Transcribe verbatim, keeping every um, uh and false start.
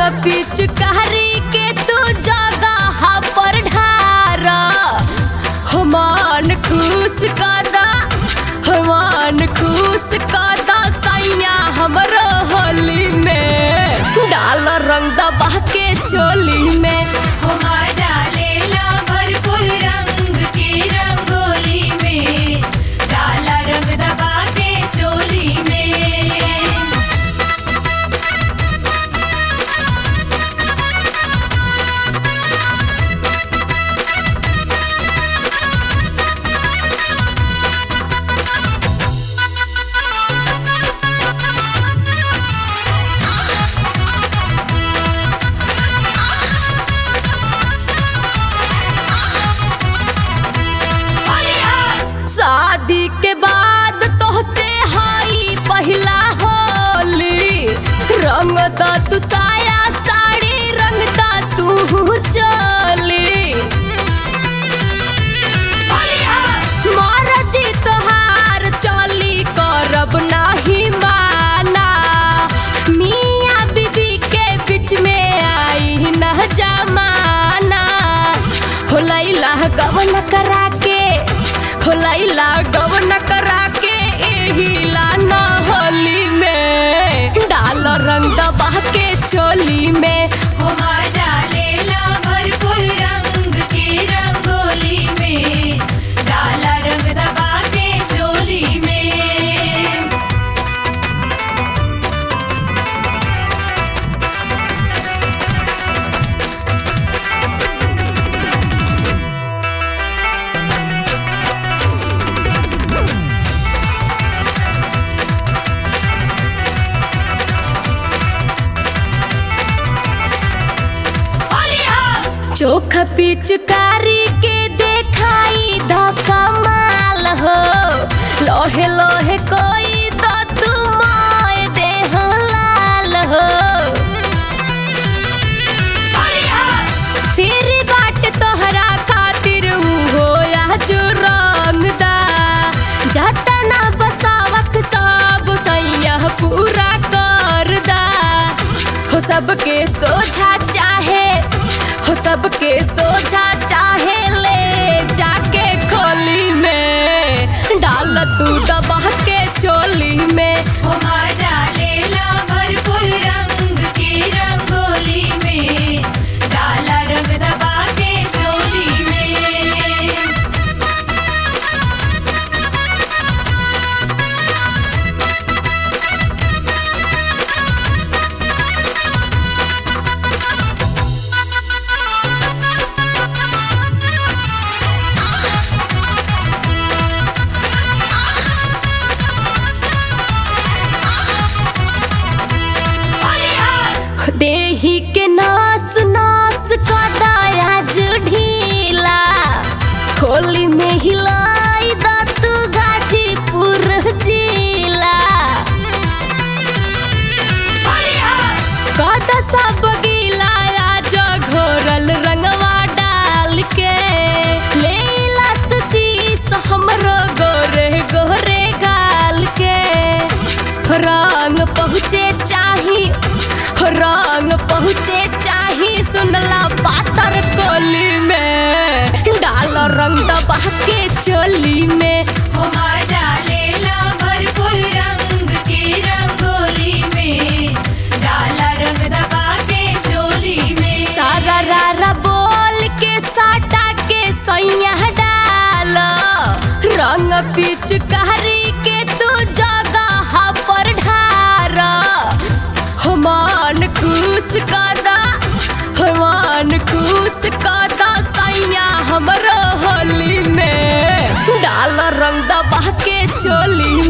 पिचकारी के तू जगह पर ढारा हमान खुश कदा हमान खुश कदा सैया हमरो होली में डाल रंग दबा के चोली में शादी के बाद तोहसे हाई पहला होली रंग दा तू साया साड़ी रंग दा तू चली मर्जी तोहार चली करब नाही माना मियां बीबी के बीच में आई न जमाना हो लैला गवन करा के हो लैला गवन करा के एहिला न होली में डाल रंग दबा के चोली में हो मजा लेला भरपूर रंग के रंगोली में डाला रंग दबा के चोली में। चोखा पिचकारी के देखाई द कमाल हो लोहे लोहे कोई तो तुमाए देह लाल हो फिर बाट तोहरा खातिर हो आज रंग दा जतना बसावक सब सैया पूरा कर दा हो सबके सोझा चाहे हो सबके सोझा चाहे ले जाके खोली में डाल तू दबा के चोली में हो मजा लेला भरपूर रंग के रंगोली में डाला रंग दबा के चोली में। देही के नास नास कदायाज ढीला होली में हिलाई दा तू गाजीपुर जिला कदा सब गीला आज घोरल रंगवा डाल के ले लत तीस हमरो गोरे गोरे गाल के रंग पहुँचे चाही रंग पहुँचे चाही सुनला पातर कोली में डाल रंग दबा के चोली में हो मजा लेला भरपूर रंग के रंगोली में डाला रंग दबा के चोली में। सारा रारा बोल के साटा के सैया डाल रंग पिचकारी के तू जगह पर ढारा हमान खुश कदा हमान खुश कदा सैया हमरो होली में डाल रंग दबा के चोली